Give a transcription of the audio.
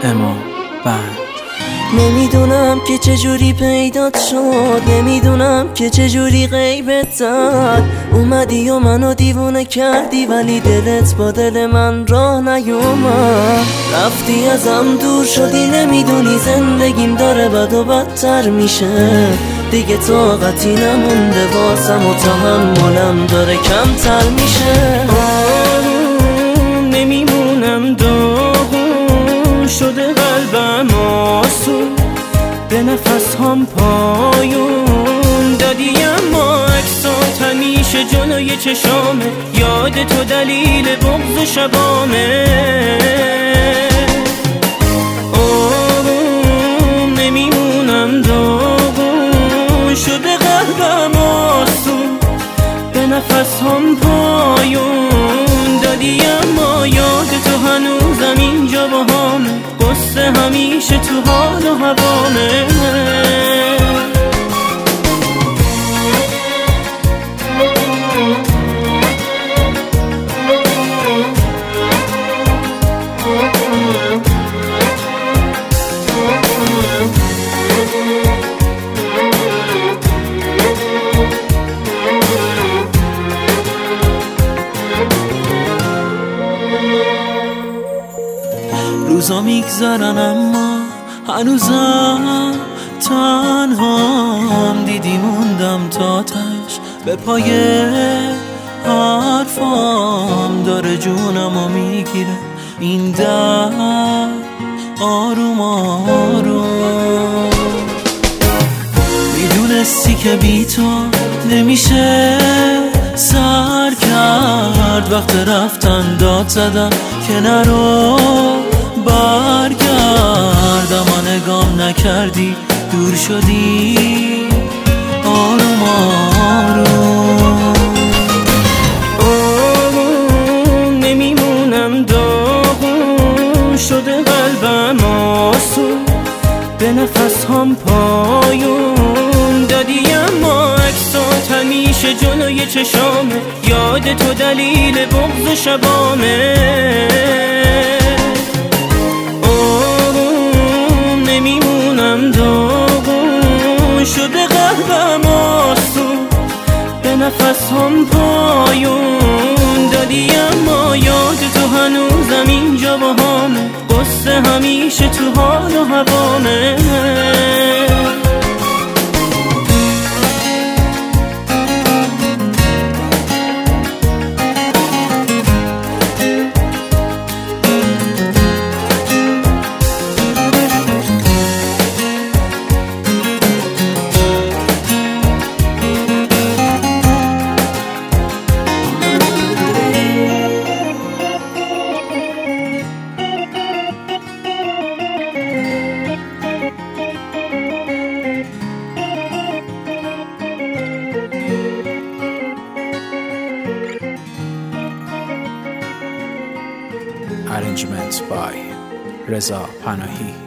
امام بند. نمیدونم که چجوری پیدات شد، نمیدونم که چجوری غیبت زد. اومدی و منو دیوونه کردی ولی دلت با دل من راه نیومد. رفتی ازم دور شدی، نمیدونی زندگیم داره بد و بدتر میشه. دیگه طاقتی نمونده واسم و تحملم داره کمتر میشه. نمیمونم داغون شده قلبم آسون، به نفس هم پایون دادی اما عکسات همیشه جلوی چشامه. یاد تو دلیل بغض و شبامه. نمیمونم داغون شده قلبم آسون، به نفس هم پایون دادی اما یاد تو هنوزم اینجا با همه. قصه همیشه تو حال و هوامه. روزا میگذرن اما هنوزم تنهام. دیدی موندم تا تش به پای حرفام. داره جونمو میگیره این در آروم آروم. میدونستی که بی تو نمیشه سر کرد. وقت رفتن داد زدم که نرو برگرد. اما نگام نکردی دور شدی آروم آروم. نمیمونم داغون شده قلبم آسون، به نفس هم پایون دادی اما عکسات همیشه جلوی چشامه. یاد تو دلیل بغض و شبامه. نمیمونم داغون شده قلبم آسون، به نفس هم پایون دادی اما یاد تو هنوزم اینجا با همه. قصه همیشه تو حال و هوامه. Arrangement by Reza Panahi.